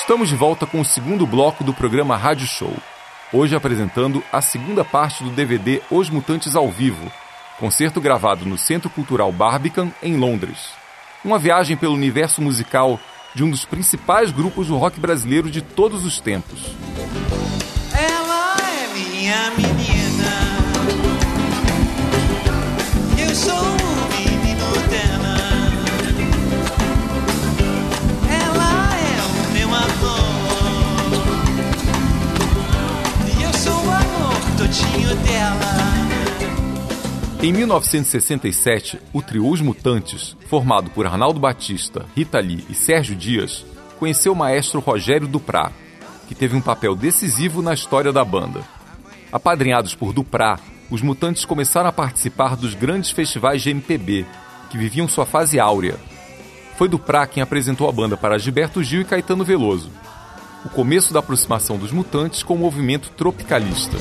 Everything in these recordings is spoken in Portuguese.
Estamos de volta com o segundo bloco do programa Rádio Show. Hoje apresentando a segunda parte do DVD Os Mutantes ao Vivo, concerto gravado no Centro Cultural Barbican, em Londres. Uma viagem pelo universo musical de um dos principais grupos do rock brasileiro de todos os tempos. Ela é minha menina, eu sou o menino dela. Ela é o meu amor, e eu sou o amor todinho dela. Em 1967, o trio Os Mutantes, formado por Arnaldo Batista, Rita Lee e Sérgio Dias, conheceu o maestro Rogério Duprat, que teve um papel decisivo na história da banda. Apadrinhados por Duprat, os Mutantes começaram a participar dos grandes festivais de MPB, que viviam sua fase áurea. Foi Duprat quem apresentou a banda para Gilberto Gil e Caetano Veloso. O começo da aproximação dos Mutantes com o movimento tropicalista.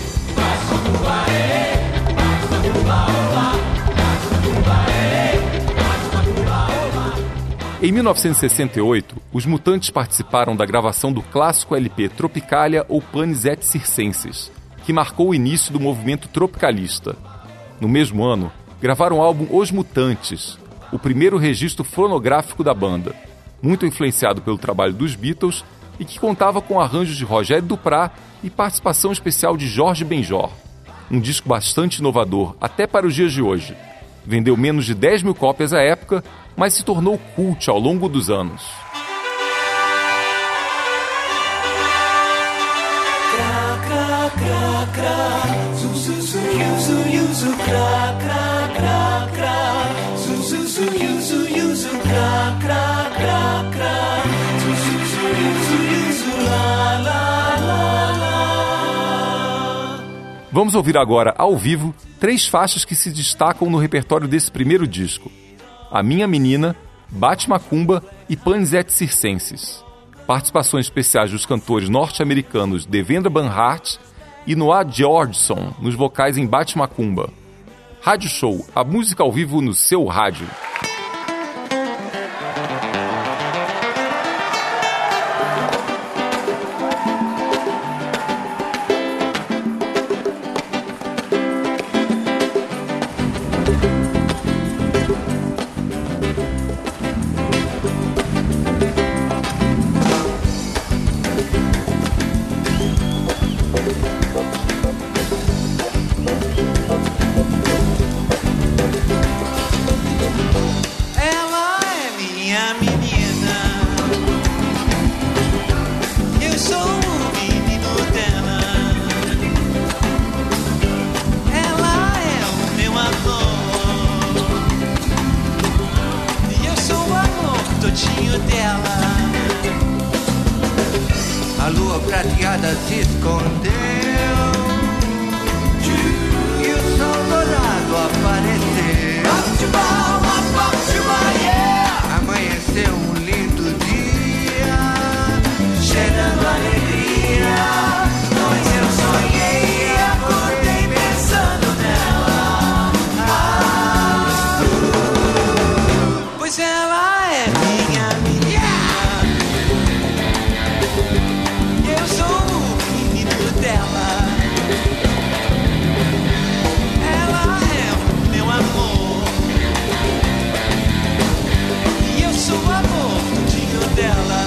Em 1968, os Mutantes participaram da gravação do clássico LP Tropicalia ou Panis et Circenses, que marcou o início do movimento tropicalista. No mesmo ano, gravaram o álbum Os Mutantes, o primeiro registro fonográfico da banda, muito influenciado pelo trabalho dos Beatles e que contava com arranjos de Rogério Duprat e participação especial de Jorge Benjor. Um disco bastante inovador até para os dias de hoje. Vendeu menos de 10 mil cópias à época, mas se tornou cult ao longo dos anos. Vamos ouvir agora, ao vivo, 3 faixas que se destacam no repertório desse primeiro disco. A Minha Menina, Bate Macumba e Panis et Circenses. Participações especiais dos cantores norte-americanos Devendra Banhart e Noah Georgeson nos vocais em Bate Macumba. Rádio Show, a música ao vivo no seu rádio. A lua prateada se escondeu e o sol dourado apareceu. Bate palma, bate yeah. Amanheceu um lindo dia, cheirando alegria. Pois eu sonhei e acordei pensando nela. Pois ela é minha menina. Eu sou o menino dela. Ela é o meu amor e eu sou o amor todinho dela.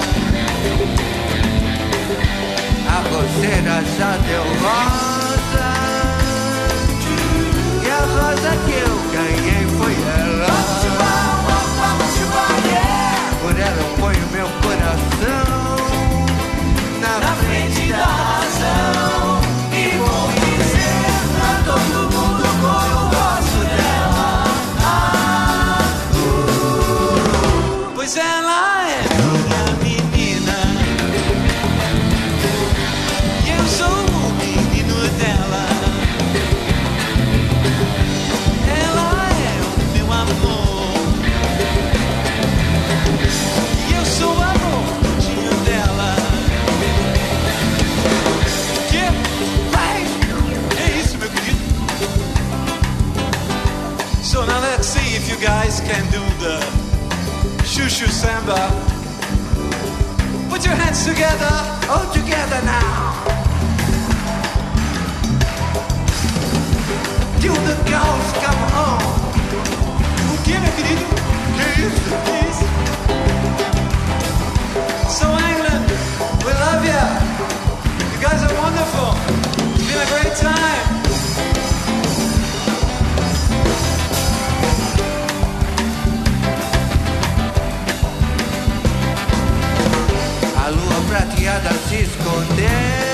A roseira já deu rosa e a rosa que eu ganhei foi ela. Por ela eu ponho meu coração na frente da razão e vou dizer pra todo mundo como eu gosto dela. Pois ela é minha menina e eu sou o menino dela. Ela é o meu amor e eu sou o amor todinho dela. So now let's see if you guys can do the shoo-shoo samba. Put your hands together, all together now. Till the girls come home. O que, meu querido? Que isso? Que isso? So England, we love you. You guys are wonderful. It's been a great time. A lua prateada se escondeu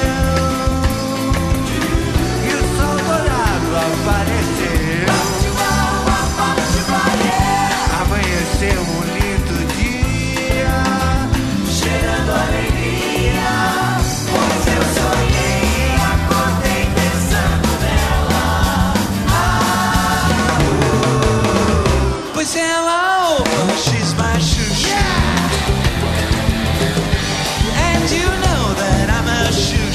e o sol dourado apareceu. Amanheceu um lindo dia, cheirando alegria, pois eu sonhei e acordei pensando nela. Pois ela, oh, she's my shoo-shoo. And you know that I'm a shoo-shoo.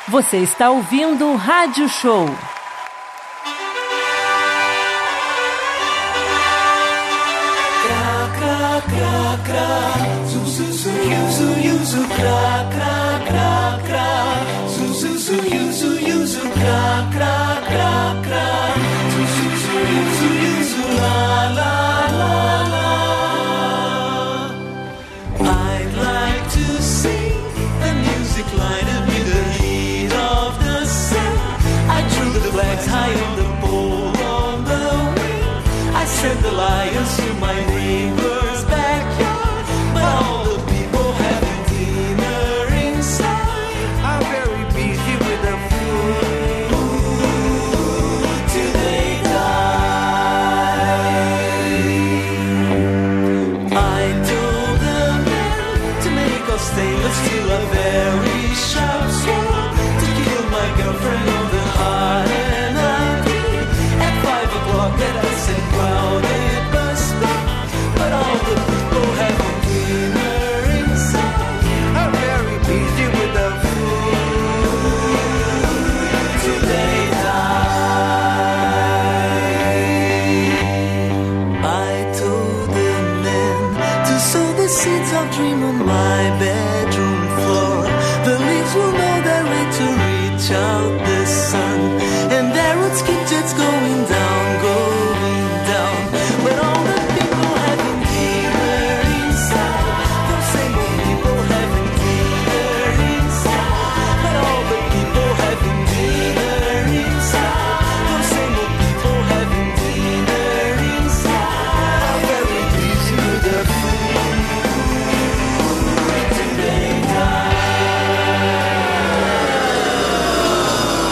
Você está ouvindo Rádio Show. Cra, cra, cra, zu, zu, zu, yuzu, yuzu, cra, cra, cra, cra, zu, zu, zu, yuzu, yuzu, cra, cra, cra, cra, zu, zu, zu, yuzu, yuzu, la, la, la, la. I'd like to sing the music line of me, the heat of the sun. I drew the flags high on the pole on the wing. I sent the lions to my neighbor's backyard, but all the people having dinner inside are very busy with the food till they die. I told the men to make us stainless steel a very sharp sword to kill my girlfriend on the hot and ugly. At 5 o'clock at a St. Crowded bus stop, but all the people having dinner inside are very busy with the food till they die. I told the men to sow the seeds of dream on my bedroom floor. The leaves will know their way to reach out the sun, and their roots keep just going down, going down. But all the people having dinner inside, those same old people having dinner inside. But all the people having dinner inside, those same old people having dinner inside are very busy with their food till they die.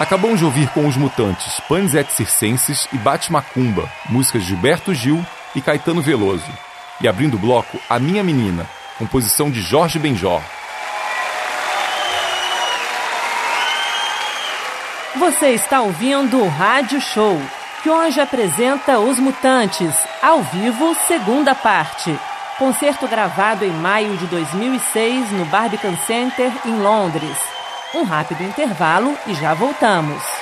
Acabamos de ouvir com os Mutantes Panis et Circenses e Bate Macumba, músicas de Gilberto Gil e Caetano Veloso. E abrindo o bloco, A Minha Menina, composição de Jorge Benjor. Você está ouvindo o Rádio Show, que hoje apresenta Os Mutantes, ao vivo, segunda parte. Concerto gravado em maio de 2006 no Barbican Center, em Londres. Um rápido intervalo e já voltamos.